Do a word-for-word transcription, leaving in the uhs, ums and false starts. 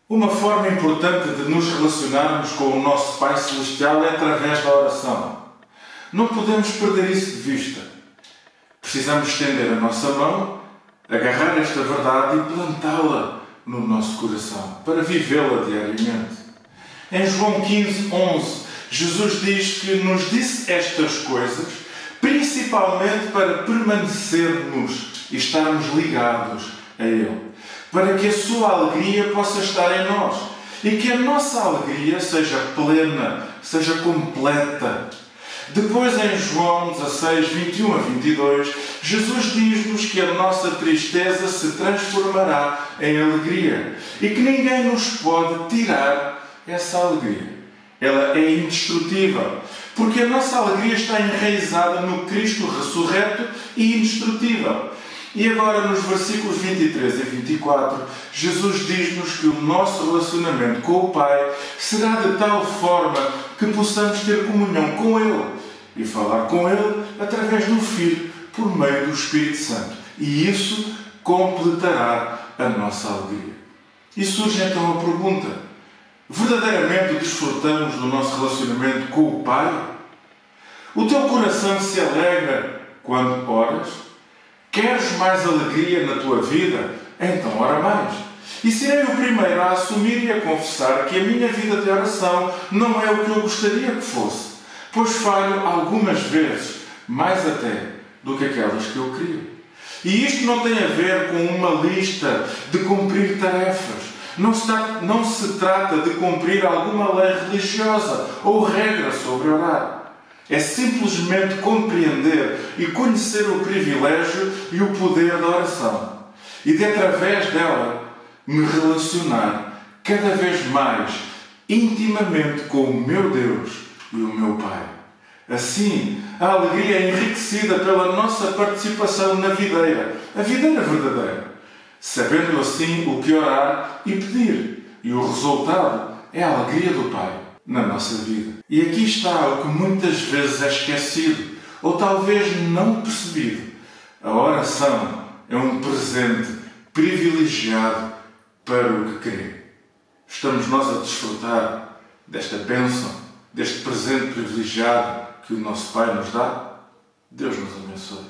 Uma forma importante de nos relacionarmos com o nosso Pai Celestial é através da oração. Não podemos perder isso de vista. Precisamos estender a nossa mão, agarrar esta verdade e plantá-la no nosso coração, para vivê-la diariamente. Em João quinze, onze, Jesus diz que nos disse estas coisas, principalmente para permanecermos e estarmos ligados a Ele, para que a sua alegria possa estar em nós e que a nossa alegria seja plena, seja completa. Depois, em João dezasseis, vinte e um a vinte e dois, Jesus diz-nos que a nossa tristeza se transformará em alegria e que ninguém nos pode tirar essa alegria. Ela é indestrutível, porque a nossa alegria está enraizada no Cristo ressurreto e indestrutível. E agora, nos versículos vinte e três e vinte e quatro, Jesus diz-nos que o nosso relacionamento com o Pai será de tal forma que possamos ter comunhão com Ele e falar com Ele através do Filho, por meio do Espírito Santo. E isso completará a nossa alegria. E surge então a pergunta: verdadeiramente desfrutamos do nosso relacionamento com o Pai? O teu coração se alegra quando oras? Queres mais alegria na tua vida? Então ora mais. E serei o primeiro a assumir e a confessar que a minha vida de oração não é o que eu gostaria que fosse, pois falho algumas vezes, mais até do que aquelas que eu queria. E isto não tem a ver com uma lista de cumprir tarefas. Não se, trata, não se trata de cumprir alguma lei religiosa ou regra sobre orar. É simplesmente compreender e conhecer o privilégio e o poder da oração. E de, através dela, me relacionar cada vez mais intimamente com o meu Deus e o meu Pai. Assim, a alegria é enriquecida pela nossa participação na videira, a videira verdadeira, sabendo assim o que orar e pedir. E o resultado é a alegria do Pai na nossa vida. E aqui está o que muitas vezes é esquecido, ou talvez não percebido. A oração é um presente privilegiado para o que crê. Estamos nós a desfrutar desta bênção, deste presente privilegiado que o nosso Pai nos dá? Deus nos abençoe.